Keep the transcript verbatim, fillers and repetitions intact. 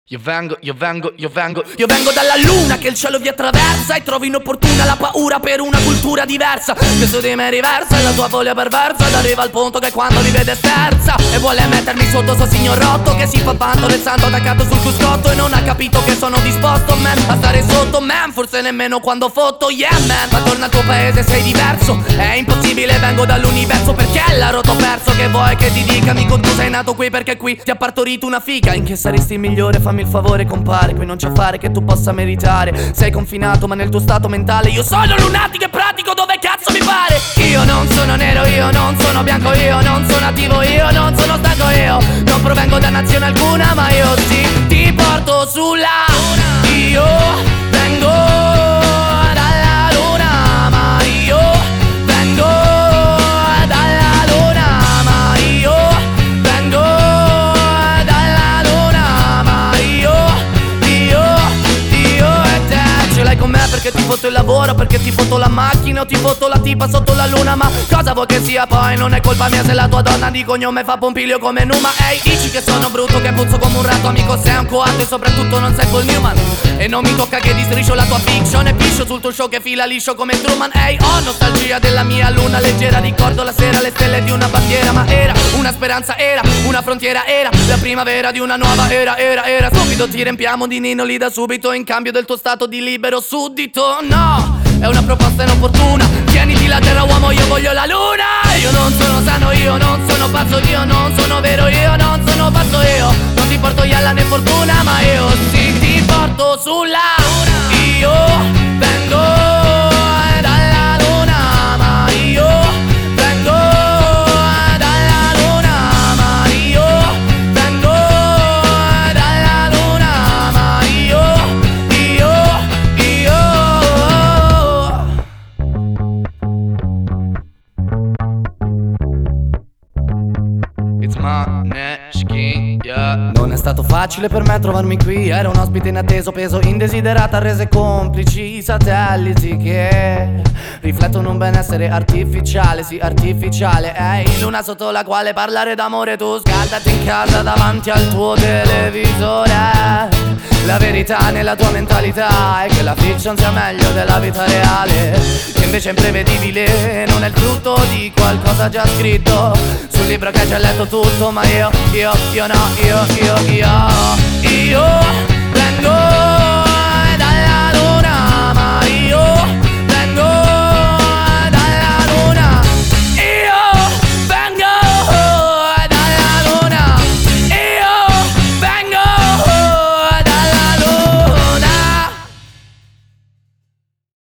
Io vengo, io vengo, io vengo Io vengo dalla luna che il cielo vi attraversa e trovo inopportuna la paura per una cultura diversa che su di me riversa e la tua foglia perversa ed arriva al punto che quando li vede sterza e vuole mettermi sotto suo signor rotto che si fa vanto del santo attaccato sul cruscotto e non ha capito che sono disposto, man, a stare sotto, man, forse nemmeno quando fotto, yeah, man. Ma torna al tuo paese, sei diverso, è impossibile, vengo dall'universo perché l'ha rotto perso. Che vuoi che ti dica, amico, tu sei nato qui perché qui ti ha partorito una figa. In che saresti il migliore, fammi il favore, compare, qui non c'è affare che tu possa meritare. Sei confinato ma nel tuo stato mentale io sono lunatico e pratico dove cazzo mi pare. Io non sono nero, io non sono bianco, io non sono attivo, io non sono stanco, io non provengo da nazione alcuna, ma io sì, ti porto sulla luna. Io vengo dalla luna, ma io vengo dalla luna, ma io vengo dalla luna, ma io, io, io e te. Ce l'hai con me perché ti foto il lavoro, perché ti foto la macchina o ti foto la tipa sotto la luna. Ma cosa vuoi che sia poi? Non è colpa mia se la tua donna di cognome fa Pompilio come Numa. Ehi, dici che sono brutto, che puzzo come un ratto, amico sei un coatto e soprattutto non sei Paul Newman. E non mi tocca che distriscio la tua fiction e piscio sul tuo show che fila liscio come Truman. Ehi, ho nostalgia della mia luna leggera, ricordo la sera le stelle di una bandiera. Ma era una speranza, era una frontiera, era la primavera di una nuova era, era, era. Subito ti riempiamo di ninoli da subito in cambio del tuo stato di libero suddito. No, è una proposta inopportuna, tieniti la terra uomo, io voglio la luna. Io non sono sano, io non sono pazzo, io non sono vero, io non sono pazzo, io non ti porto ialla né fortuna, ma io sì ti porto sulla luna. Io vengo dalla luna, ma io vengo dalla luna, ma io vengo dalla luna, ma io, io, io. It's Måneskin, yeah. Non è stato facile per me trovarmi qui, ero un ospite inatteso, peso indesiderata, rese complici i satelliti che riflettono un benessere artificiale, sì artificiale. Ehi, luna sotto la quale parlare d'amore, tu scaldati in casa davanti al tuo televisore. La verità nella tua mentalità è che la fiction sia meglio della vita reale, che invece è imprevedibile, non è il frutto di qualcosa già scritto sul libro che hai già letto tutto. Ma io, io, io no, io, io, io, io